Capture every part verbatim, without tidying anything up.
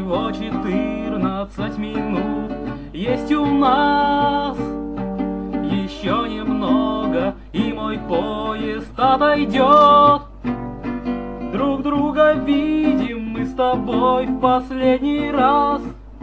всего четырнадцать минут есть у нас. Еще немного, и мой поезд отойдет. Друг друга видим мы с тобой в последний раз.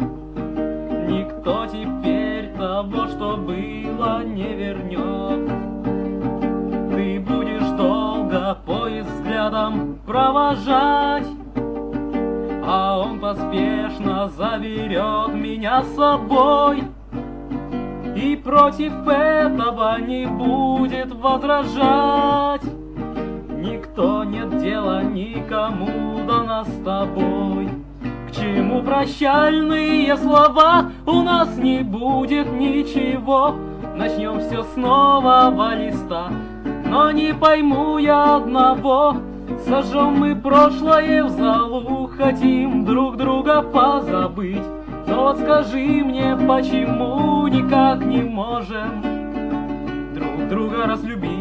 Никто теперь того, что было, не вернет. Ты будешь долго поезд взглядом провожать, а он поспешно заберет меня с собой. И против этого не будет возражать. Никто, нет дела никому до нас с тобой. К чему прощальные слова? У нас не будет ничего. Начнем все с нового листа. Но не пойму я одного: сожжем мы прошлое в залу, хотим друг друга позабыть. Но вот скажи мне, почему никак не можем друг друга разлюбить?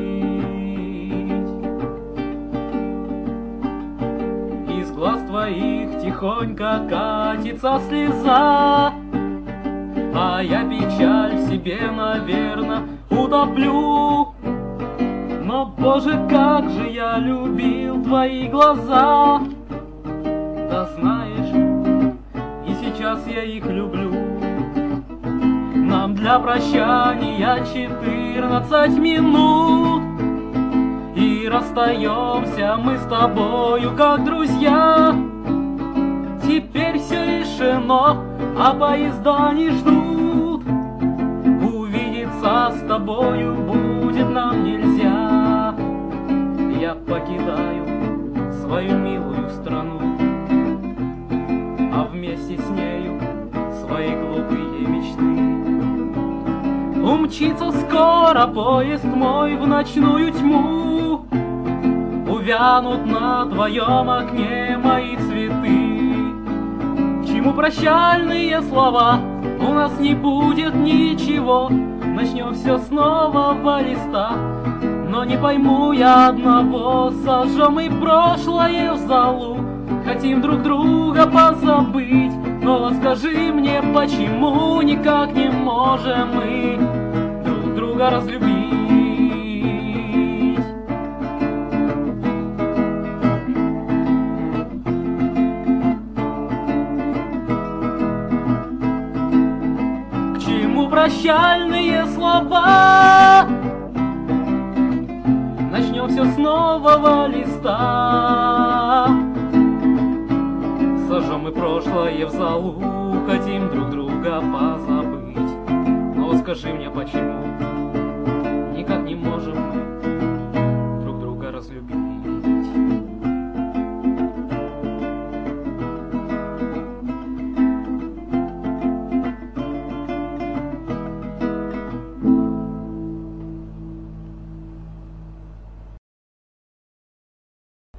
Из глаз твоих тихонько катится слеза, а я печаль в себе, наверно, утоплю. Но, Боже, как же я любил твои глаза! Да знаешь, и сейчас я их люблю. Нам для прощания четырнадцать минут, и расстаемся мы с тобою как друзья. Теперь все решено, а поезда не ждут. Увидеться с тобою будет нам нельзя. Я покидаю свою милую страну, а вместе с нею свои глупые мечты. Умчится скоро поезд мой в ночную тьму, увянут на твоем окне мои цветы. К чему прощальные слова? У нас не будет ничего. Начнем все с нового листа. Но не пойму я одного: сожжем и прошлое в залу, хотим друг друга позабыть. Но вот скажи мне, почему никак не можем мы друг друга разлюбить? К чему прощальные слова? Начнем все с нового листа. Сожжем мы прошлое в залу, хотим друг друга позабыть. Но вот скажи мне, почему